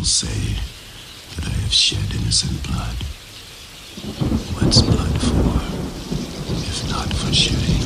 say that I have shed innocent blood. What's blood for, if not for shedding?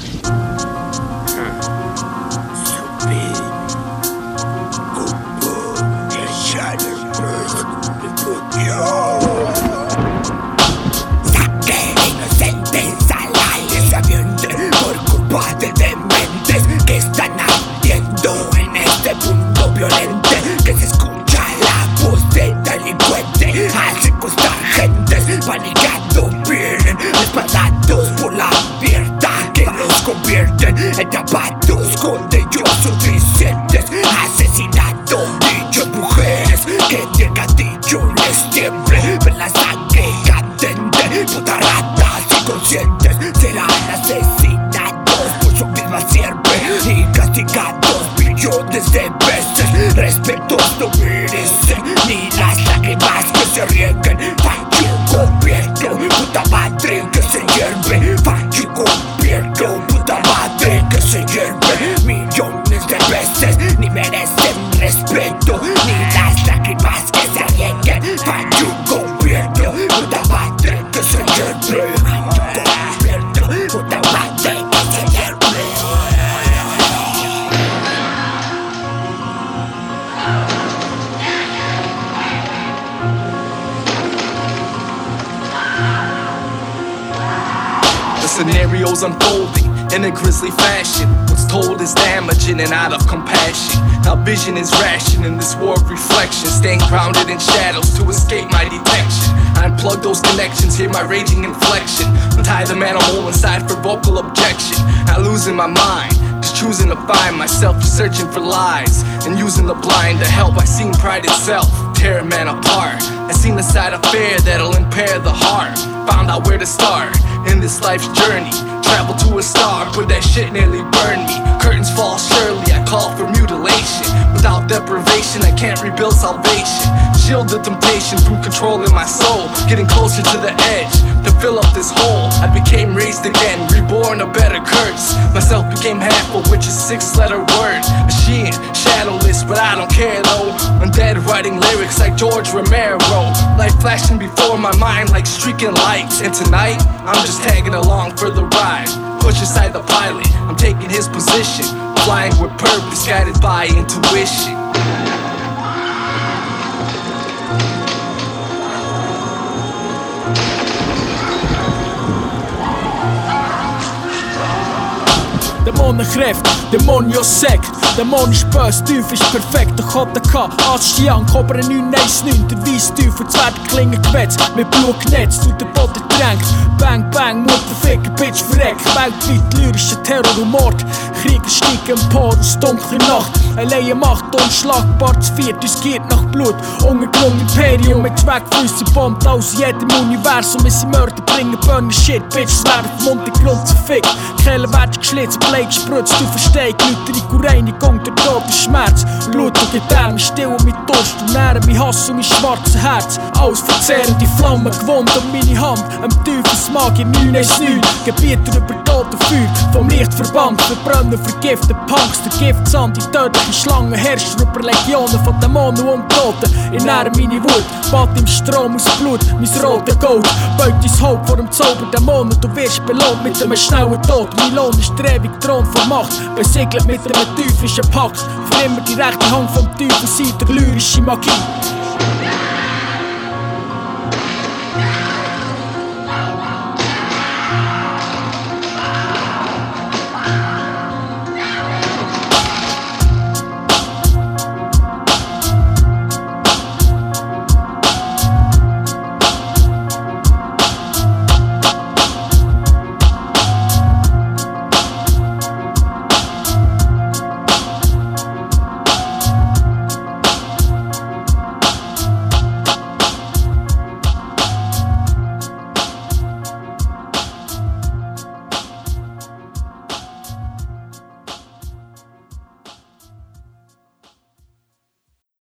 Saqué inocentes al aire sabiente por culpa de dementes que están ardiendo en este mundo violento, que se escucha la voz de delincuente al secuestrar gentes, panicando vienen respaldados por la mierda que los convierten en zapatos con ellos suficientes, asesinando niños, mujeres que ni el gatillo les tiemble, ven la sangre candente, putas ratas inconscientes serán asesinados por su misma sierpe y castigados billones de veces. Respetos no merecen ni las lágrimas que se rieguen. Fuck you gobierno, puta madre que se hierve. Fuck you gobierno, puta madre que se hierve. Millones de veces ni merecen respeto ni las lágrimas que se rieguen. Fuck you gobierno, puta madre que se hierve. Fuck you gobierno, puta madre que se hierve. The scenario's unfolding in a grisly fashion. What's told is damaging and out of compassion. Now vision is ration in this war of reflection, staying grounded in shadows to escape my detection. I unplug those connections, hear my raging inflection, untie the animal inside for vocal objection. Not losing my mind, just choosing to find myself, searching for lies and using the blind to help. I seen pride itself tear a man apart. I seen the side of fear that'll impair the heart. Found out where to start in this life's journey. Travel to a star, but that shit nearly burned me. Curtains fall surely, I call for mutilation. Without deprivation, I can't rebuild salvation. Shield the temptation from controlling my soul, getting closer to the edge to fill up this hole. I became raised again, reborn a better curse. Myself became half of which is 6-letter word. Machine, shadowless, but I don't care though. Undead writing lyrics like George Romero. Life flashing before my mind like streaking lights. And tonight, I'm just tagging along for the ride. Push aside the pilot, I'm taking his position. Flying with purpose, guided by intuition. Dämonenkraft, Dämonensekt. Dämon ist böse, Teufel ist perfekt. Doch hat er keinen Arschjank, aber ein 919. Der Weissteufel, Zwergklingen gewetzt, mit Blut genetzt und der Boden drängt. Bang, bang, Mutterficker, Bitch, verreckt. Weltweit lyrischer Terror und Mord. Krieger steigen empor aus dunkler Nacht. Alleine Macht, unschlagbar, zu viert, uns giert nach Blut. Ungeklungen Imperium mit Zweckfüßen bombt aus jedem Universum. Wir sind Mörder, bringen Burner Shit, Bitches werden vom Untergrund zerfickt. Kehlen werden geschlitzt, Blade gespritzt, du verstehst Lüterung, Reinigung, der Tod, der Schmerz. Blut und Gedärme, stillen mit Durst und nähren mein Hass und mein schwarzes Herz. Alles verzehrende Flammen gewohnt an meine Hand, am Teufelsmagier 919. Gebieter über Tod und Feuer, vom Licht verbannt, verbrennen, vergiften Punks, der Giftsand, die tödliche Schlangen herrschen über Legionen von Dämonen und Toten. Ich nähre meine Wut, bad im Strom aus Blut, mein rotes Gold. Beut dein Haupt vor dem Zauberdämonen, du wirst belohnt mit einem schnellen Tod. Mein Lohn ist der ewige Thron von Macht, besiegelt mit einem teuflischen Pakt. Für immer die rechte Hand vom Teufel, seid der lyrische Magie.